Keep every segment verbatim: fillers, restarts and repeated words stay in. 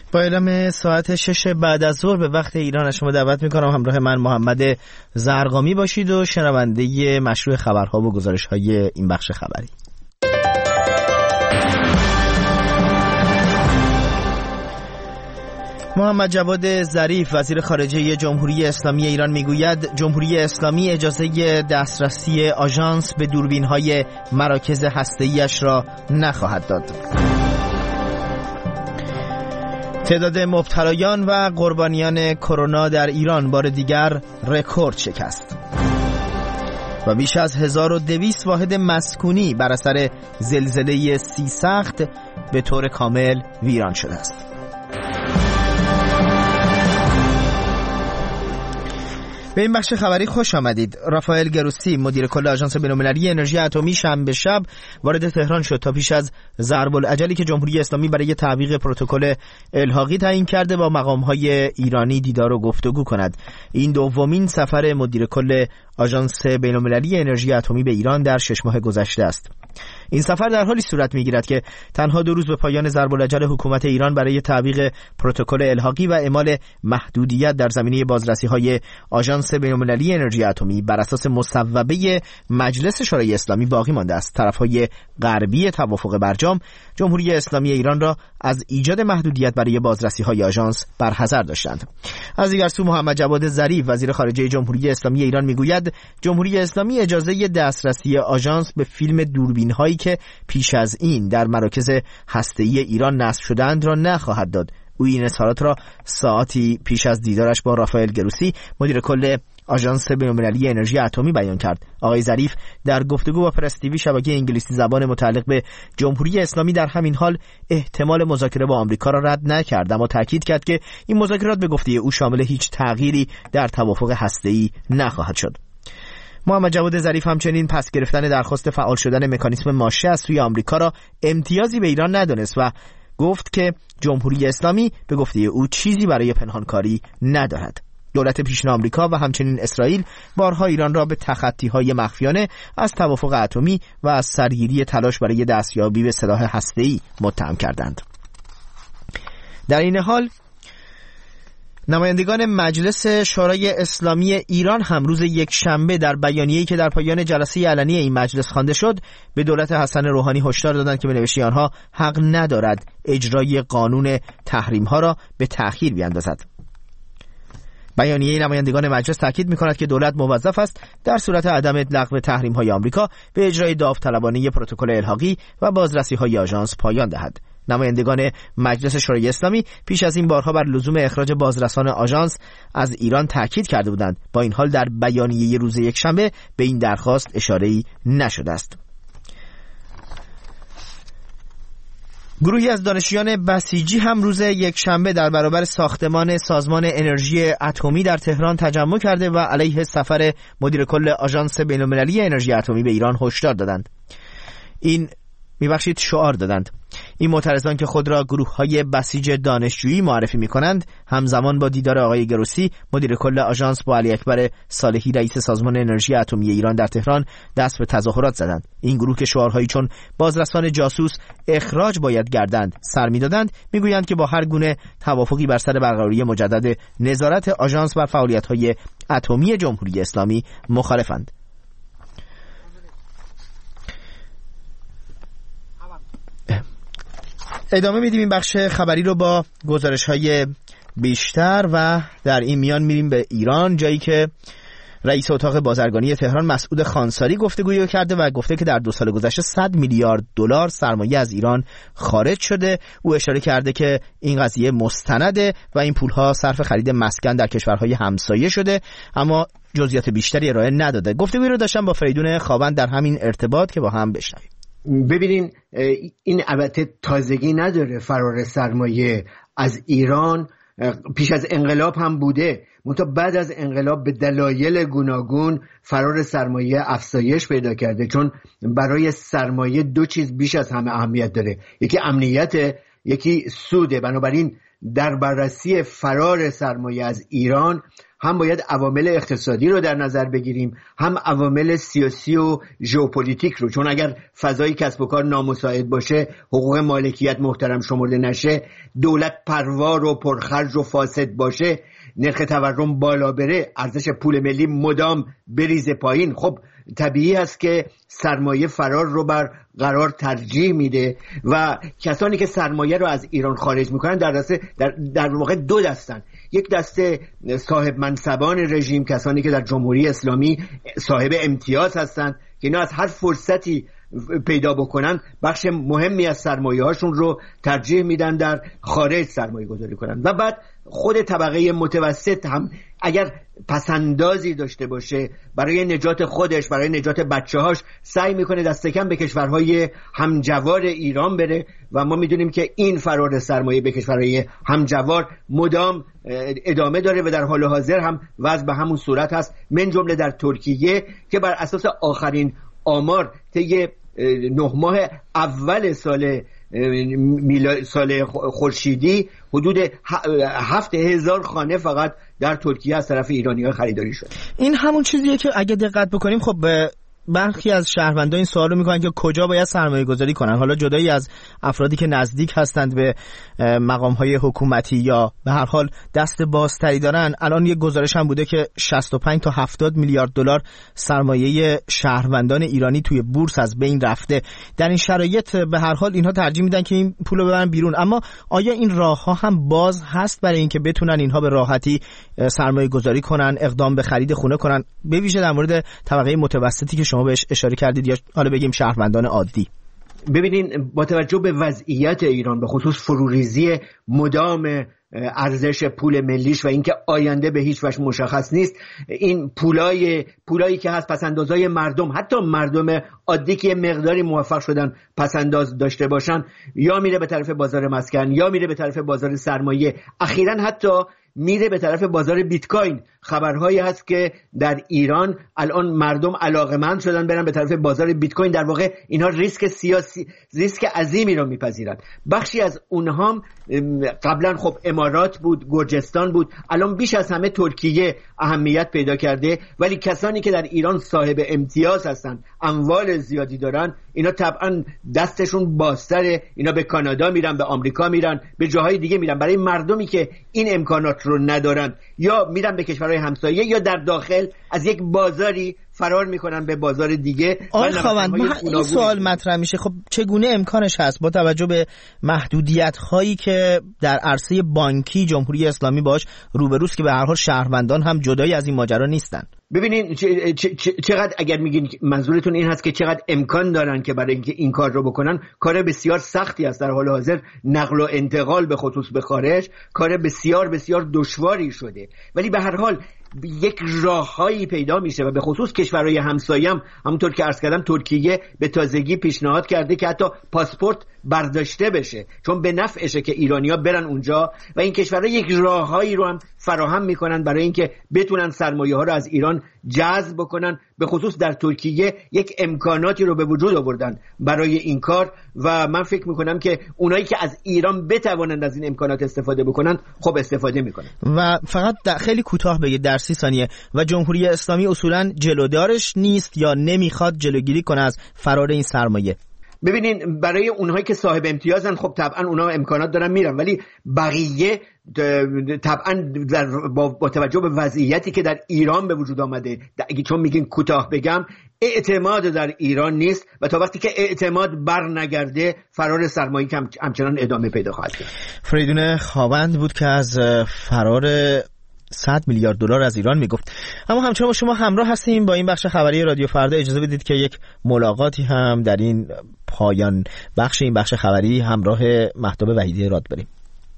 با اعلام ساعت شش بعد از ظهر به وقت ایران شما دعوت میکنم همراه من محمد زرقامی باشید و شنونده مشروع خبرها و گزارش‌های این بخش خبری. محمد جواد ظریف وزیر خارجه جمهوری اسلامی ایران میگوید جمهوری اسلامی اجازه دسترسی آژانس به دوربین‌های مراکز هسته‌ای‌اش را نخواهد داد. تعداد مبتلایان و قربانیان کرونا در ایران بار دیگر رکورد شکست و بیش از هزار و دویست واحد مسکونی بر اثر زلزله سی سخت به طور کامل ویران شده است. به این بخش خبری خوش آمدید. رافائل گروسی مدیر کل آژانس بین‌المللی انرژی اتمی شنبه شب وارد تهران شد تا پیش از ضرب الاجلی که جمهوری اسلامی برای تعویق پروتکل الحاقی تعیین کرده با مقام‌های ایرانی دیدار و گفتگو کند. این دومین سفر مدیر کل آژانس بین‌المللی انرژی اتمی به ایران در شش ماه گذشته است. این سفر در حالی صورت می‌گیرد که تنها دو روز به پایان ضرب الاجل حکومت ایران برای تعویق پروتکل الحاقی و اعمال محدودیت در زمینه بازرسی‌های آژانس بین‌المللی انرژی اتمی بر اساس مصوبه مجلس شورای اسلامی باقی مانده است. طرف‌های غربی توافق برجام جمهوری اسلامی ایران را از ایجاد محدودیت برای بازرسی‌های آژانس برحذر داشتند. از دیگر سو محمد جواد ظریف وزیر خارجه جمهوری اسلامی ایران میگوید جمهوری اسلامی اجازه دسترسی آژانس به فیلم دوربین‌هایی که پیش از این در مراکز هسته‌ای ایران نصب شدند را نخواهد داد. او این اظهارات را ساعتی پیش از دیدارش با رافائل گروسی مدیر کل آژانس بین‌المللی انرژی اتمی بیان کرد. آقای ظریف در گفتگو با پرس تیوی شبکه انگلیسی زبان متعلق به جمهوری اسلامی در همین حال احتمال مذاکره با آمریکا را رد نکرد، اما تاکید کرد که این مذاکرات به گفته او شامل هیچ تغییری در توافق هسته‌ای نخواهد شد. محمد جواد ظریف همچنین پس گرفتن درخواست فعال شدن مکانیسم ماشه از سوی آمریکا را امتیازی به ایران ندانست و گفت که جمهوری اسلامی به گفته او چیزی برای پنهانکاری ندارد. دولت پیشین آمریکا و همچنین اسرائیل بارها ایران را به تخطی‌های مخفیانه از توافق اتمی و از سرگیری تلاش برای دستیابی به سلاح هسته‌ای متهم کردند. در این حال نمایندگان مجلس شورای اسلامی ایران هم روز یک شنبه در بیانیه‌ای که در پایان جلسه علنی این مجلس خوانده شد به دولت حسن روحانی هشدار دادند که به نوشته آنها حق ندارد اجرای قانون تحریم‌ها را به تأخیر بیاندازد. بیانیه نمایندگان مجلس تاکید می‌کند که دولت موظف است در صورت عدم لغو تحریم‌های آمریکا به اجرای داوطلبانه پروتکل الحاقی و بازرسی‌های آژانس پایان دهد. نمایندگان مجلس شورای اسلامی پیش از این بارها بر لزوم اخراج بازرسان آژانس از ایران تاکید کرده بودند. با این حال در بیانیه روز یکشنبه به این درخواست اشاره‌ای نشده است. گروهی از دانشجویان بسیجی هم روز یکشنبه در برابر ساختمان سازمان انرژی اتمی در تهران تجمع کرده و علیه سفر مدیر کل آژانس بین‌المللی انرژی اتمی به ایران هشدار دادند. این میبخشید شعار دادند. این معترضان که خود را گروه‌های بسیج دانشجویی معرفی می‌کنند همزمان با دیدار آقای گروسی مدیر کل آژانس با علی اکبر صالحی رئیس سازمان انرژی اتمی ایران در تهران دست به تظاهرات زدند. این گروه که شعارهایی چون بازرسان جاسوس اخراج باید گردند سر می‌دادند میگویند که با هر گونه توافقی بر سر برقراری مجدد نظارت آژانس بر فعالیت‌های اتمی جمهوری اسلامی مخالفند. ادامه میدیم این بخش خبری رو با گزارش‌های بیشتر و در این میان میریم به ایران، جایی که رئیس اتاق بازرگانی تهران مسعود خانساری گفتگویی کرده و گفته که در دو سال گذشته صد میلیارد دلار سرمایه از ایران خارج شده. او اشاره کرده که این قضیه مستنده و این پولها صرف خرید مسکن در کشورهای همسایه شده، اما جزئیات بیشتری ارائه نداده. گفتگویی رو داشتم با فریدون خاوند در همین ارتباط که با هم بشنویم. ببینین این البته تازگی نداره، فرار سرمایه از ایران پیش از انقلاب هم بوده، منتها بعد از انقلاب به دلایل گوناگون فرار سرمایه افزایش پیدا کرده، چون برای سرمایه دو چیز بیش از همه اهمیت داره، یکی امنیت، یکی سوده. بنابراین در بررسی فرار سرمایه از ایران هم باید عوامل اقتصادی رو در نظر بگیریم، هم عوامل سیاسی و ژئوپلیتیک رو، چون اگر فضای کسب و کار نامساعد باشه، حقوق مالکیت محترم شمرده نشه، دولت پروار و پرخرج و فاسد باشه، نرخ تورم بالا بره، ارزش پول ملی مدام بریزه پایین، خب طبیعی هست که سرمایه فرار رو بر قرار ترجیح میده و کسانی که سرمایه رو از ایران خارج میکنن در دسته در, در واقع دو دستن. یک دسته صاحب منصبان رژیم، کسانی که در جمهوری اسلامی صاحب امتیاز هستند که اینا از هر فرصتی پیدا بکنن بخش مهمی از سرمایه هاشون رو ترجیح میدن در خارج سرمایه گذاری کنن. و بعد خود طبقه متوسط هم اگر پسندازی داشته باشه برای نجات خودش، برای نجات بچه هاش، سعی میکنه دست کم به کشورهای همجوار ایران بره و ما میدونیم که این فرار سرمایه به کشورهای همجوار مدام ادامه داره و در حال حاضر هم وضع به همون صورت هست، من جمله در ترکیه که بر اساس آخرین آمار طی نه ماه اول سال سال خورشیدی حدود هفت هزار خانه فقط در ترکیه از طرف ایرانی‌ها خریداری شد. این همون چیزیه که اگه دقت بکنیم خب برخی از شهروندان این سوالو میکنن که کجا باید سرمایه گذاری کنن، حالا جدایی از افرادی که نزدیک هستند به مقام‌های حکومتی یا به هر حال دست بازتری دارن. الان یک گزارش هم بوده که شصت و پنج تا هفتاد میلیارد دلار سرمایه شهروندان ایرانی توی بورس از بین رفته. در این شرایط به هر حال اینها ترجیح میدن که این پولو ببرن بیرون، اما آیا این راه‌ها هم باز هست برای اینکه بتونن اینها به راحتی سرمایه گذاری کنن، اقدام به خرید خونه کنن، به ویژه در مورد طبقه متوسطی که شما بهش اشاره کردید یا حالا بگیم شهروندان عادی؟ ببینین، با توجه به وضعیت ایران، به خصوص فروریزی مدام ارزش پول ملیش و اینکه آینده به هیچ وجه مشخص نیست، این پولای پولایی که هست پسندازای مردم، حتی مردم عادی که مقداری موفق شدن پسنداز داشته باشن، یا میره به طرف بازار مسکن یا میره به طرف بازار سرمایه، اخیراً حتی میره به طرف بازار بیت کوین. خبرهایی هست که در ایران الان مردم علاقه‌مند شدن برن به طرف بازار بیت کوین. در واقع اینها ریسک سیاسی، ریسک عظیمی رو میپذیرند. بخشی از اونها قبلا خب امارات بود، گرجستان بود، الان بیش از همه ترکیه اهمیت پیدا کرده، ولی کسانی که در ایران صاحب امتیاز هستن، اموال زیادی دارن، اینا طبعا دستشون بازتره، اینا به کانادا میرن، به آمریکا میرن، به جاهای دیگه میرن. برای مردمی که این امکانات رو ندارن یا میرن به کشورهای همسایه یا در داخل از یک بازاری فرار میکنن به بازار دیگه. آقای خاوند، این سوال مطرح میشه، خب چگونه امکانش هست با توجه به محدودیت هایی که در عرصه بانکی جمهوری اسلامی باش روبروست که به هر حال شهروندان هم جدایی از این ماجرا نیستن؟ ببینین چقدر، اگر میگین منظورتون این هست که چقدر امکان دارن که برای اینکه این کار رو بکنن، کار بسیار سختی است. در حال حاضر نقل و انتقال به خصوص به خارج کار بسیار بسیار دشواری شده، ولی به هر حال یک راههایی پیدا میشه و به خصوص کشورهای همسایه هم همونطور که عرض کردم ترکیه به تازگی پیشنهاد کرده که حتی پاسپورت برداشته بشه، چون به نفعشه که ایرانی‌ها برن اونجا و این کشورها یک راههایی رو هم فراهم میکنن برای اینکه بتونن سرمایه‌ها رو از ایران جذب بکنن. به خصوص در ترکیه یک امکاناتی رو به وجود آوردن برای این کار و من فکر میکنم که اونایی که از ایران بتوانند از این امکانات استفاده بکنن خب استفاده میکنن. و فقط خیلی کوتاه بگید در سی ثانیه، و جمهوری اسلامی اصولا جلودارش نیست یا نمیخواد جلوگیری کنه از فرار این سرمایه؟ ببینین، برای اونهایی که صاحب امتیازن خب طبعا اونها امکانات دارن میرن، ولی بقیه طبعا با, با توجه به وضعیتی که در ایران به وجود آمده، چون میگین کوتاه بگم، اعتماد در ایران نیست و تا وقتی که اعتماد بر نگرده فرار سرمایه که همچنان ادامه پیدا خواهد کرد. فریدون خاوند بود که از فرار صد میلیارد دلار از ایران میگفت. اما همچنان با شما همراه هستیم با این بخش خبری رادیو فردا. اجازه بدید که یک ملاقاتی هم در این پایان بخش این بخش خبری همراه مهتاب وحیدی راد بریم.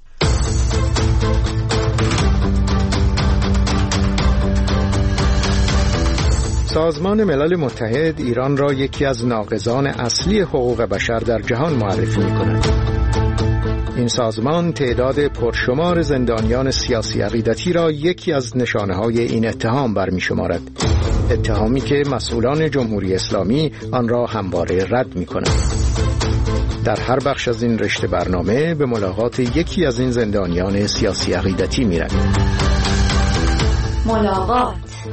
سازمان ملل متحد ایران را یکی از ناقضان اصلی حقوق بشر در جهان معرفی می‌کند. این سازمان تعداد پرشمار زندانیان سیاسی عقیدتی را یکی از نشانه‌های این اتهام برمی‌شمارد، اتهامی که مسئولان جمهوری اسلامی آن را همواره رد می‌کنند. در هر بخش از این رشته برنامه به ملاقات یکی از این زندانیان سیاسی عقیدتی می‌رویم. ملاقات.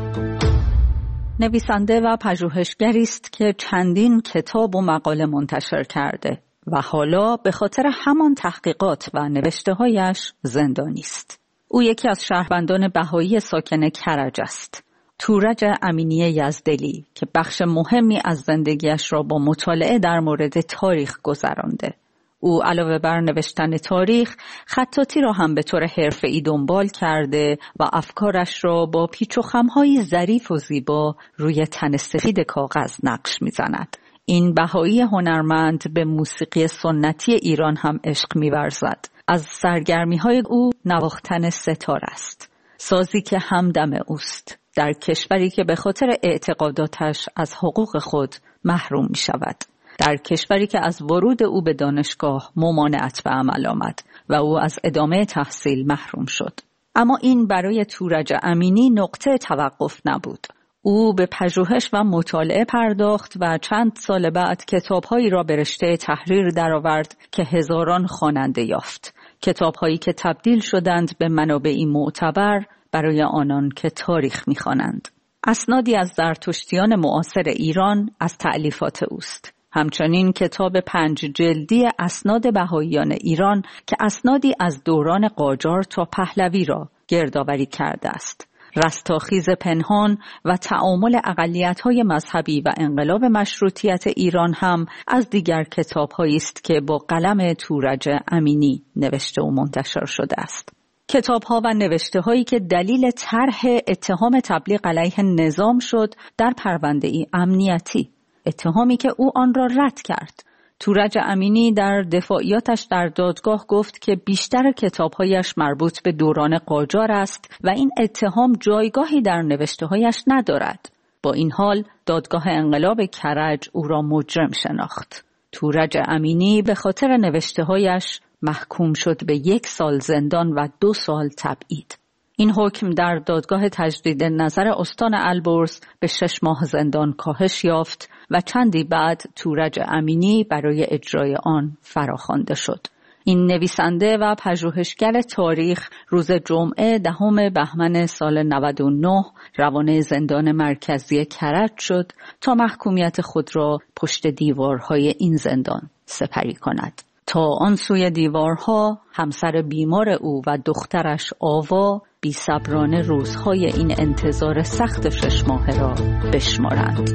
نویسنده و پژوهشگری است که چندین کتاب و مقاله منتشر کرده و حالا به خاطر همان تحقیقات و نوشته‌هایش زندانی است. او یکی از شهروندان بهایی ساکن کرج است. تورج امینی یزدلی که بخش مهمی از زندگیش را با مطالعه در مورد تاریخ گذرانده. او علاوه بر نوشتن تاریخ، خطاطی را هم به طور حرفه‌ای دنبال کرده و افکارش را با پیچ و خم‌های ظریف و زیبا روی تن سفید کاغذ نقش می‌زند. این بهایی هنرمند به موسیقی سنتی ایران هم عشق می‌ورزد. از سرگرمی‌های او نواختن ستار است، سازی که همدم اوست در کشوری که به خاطر اعتقاداتش از حقوق خود محروم می‌شود. در کشوری که از ورود او به دانشگاه ممانعت به عمل آمد و او از ادامه تحصیل محروم شد. اما این برای تورج امینی نقطه توقف نبود. او به پژوهش و مطالعه پرداخت و چند سال بعد کتاب‌هایی را به رشته تحریر درآورد که هزاران خواننده یافت. کتاب‌هایی که تبدیل شدند به منابعی معتبر برای آنان که تاریخ می‌خوانند. اسنادی از زرتشتیان معاصر ایران از تألیفات اوست. همچنین کتاب پنج جلدی اسناد بهاییان ایران که اسنادی از دوران قاجار تا پهلوی را گردآوری کرده است. رستاخیز پنهان و تعامل اقلیت‌های مذهبی و انقلاب مشروطیت ایران هم از دیگر کتاب‌هایی است که با قلم تورج امینی نوشته و منتشر شده است. کتاب‌ها و نوشته‌هایی که دلیل طرح اتهام تبلیغ علیه نظام شد در پرونده‌ای امنیتی، اتهامی که او آن را رد کرد. تورج امینی در دفاعیاتش در دادگاه گفت که بیشتر کتاب‌هایش مربوط به دوران قاجار است و این اتهام جایگاهی در نوشته‌هایش ندارد. با این حال دادگاه انقلاب کرج او را مجرم شناخت. تورج امینی به خاطر نوشته‌هایش محکوم شد به یک سال زندان و دو سال تبعید. این حکم در دادگاه تجدید نظر استان البرز به شش ماه زندان کاهش یافت و چندی بعد تورج امینی برای اجرای آن فراخوانده شد. این نویسنده و پژوهشگر تاریخ روز جمعه دهم بهمن سال نود و نه روانه زندان مرکزی کرج شد تا محکومیت خود را پشت دیوارهای این زندان سپری کند. تا آن سوی دیوارها همسر بیمار او و دخترش آوا بی‌صبرانه روزهای این انتظار سخت شش ماهه را بشمارند.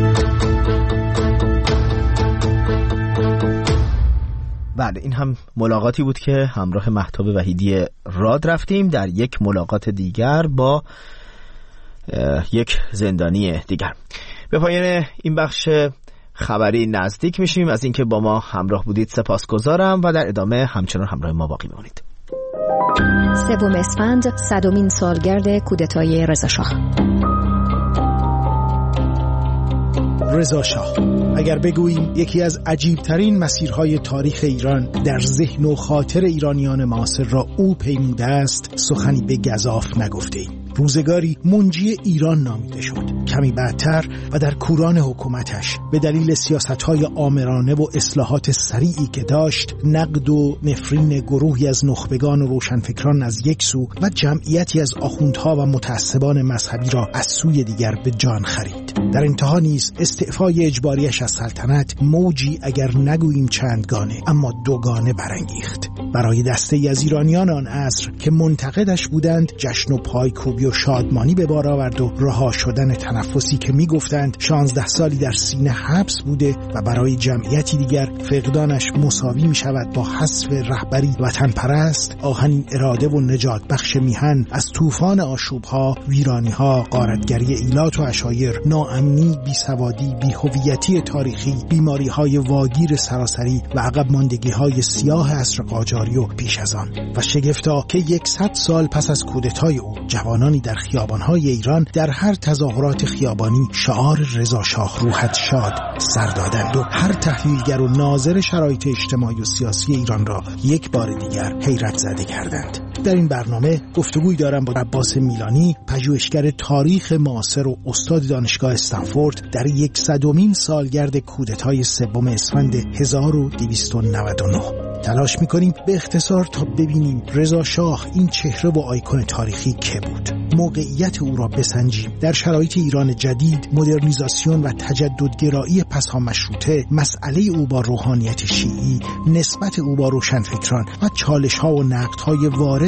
بله، این هم ملاقاتی بود که همراه مهتاب وحیدی راد رفتیم در یک ملاقات دیگر با یک زندانی دیگر. به پایان این بخش خبری نزدیک میشیم. از اینکه با ما همراه بودید سپاسگزارم و در ادامه همچنان همراه ما باقی بمانید. سوم اسفند، صدمین سالگرد کودتای رضا شاه. رضا شاه، اگر بگوییم یکی از عجیبترین مسیرهای تاریخ ایران در ذهن و خاطر ایرانیان معاصر را او پیموده است، سخنی به گزاف نگفته‌ایم. روزگاری منجی ایران نامیده شد. کمی بعدتر و در کوران حکومتش به دلیل سیاست‌های آمرانه و اصلاحات سریعی که داشت، نقد و نفرین گروهی از نخبگان و روشنفکران از یک سو و جمعیتی از آخوندها و متعصبان مذهبی را از سوی دیگر به جان خرید. در انتها نیز استعفای اجباریش از سلطنت موجی اگر نگوییم چندگانه اما دوگانه برانگیخت. برای دسته‌ای از ایرانیان آن عصر که منتقدش بودند، جشن و پایکوبی و شادمانی به بار آورد و رها شدن تنفسی که میگفتند شانزده سالی در سینه حبس بوده و برای جمعیتی دیگر فقدانش مساوی می شود با حذف رهبری وطن پرست، آهنین اراده و نجات بخش میهن از طوفان آشوبها، ویرانیها، غارتگری ایلات و عشایر، ناامنی، بیسوادی، بی‌هویتی تاریخی، بیماریهای واگیر سراسری و عقب ماندگی‌های سیاه عصر قاجاری و پیش از آن. و شگفتا که یکصد سال پس از کودتای او، جوانانی در خیابان‌های ایران در هر تظاهرات خیابانی شعار رضا شاه روحت شاد سر دادند و هر تحلیلگر و ناظر شرایط اجتماعی و سیاسی ایران را یک بار دیگر حیرت زده کردند. در این برنامه گفتگوی دارم با عباس میلانی، پژوهشگر تاریخ معاصر و استاد دانشگاه استنفورد، در یکصدمین سالگرد کودتای سوم اسفند هزار و دویست و نود و نه. تلاش می‌کنیم به اختصار تا ببینیم رضا شاه این چهره و آیکون تاریخی که بود. موقعیت او را بسنجیم. در شرایط ایران جدید، مدرنیزاسیون و تجددگرایی پسا مشروطه، مسئله او با روحانیت شیعی، نسبت او با روشنفکران و چالش‌ها و نقدهای وارد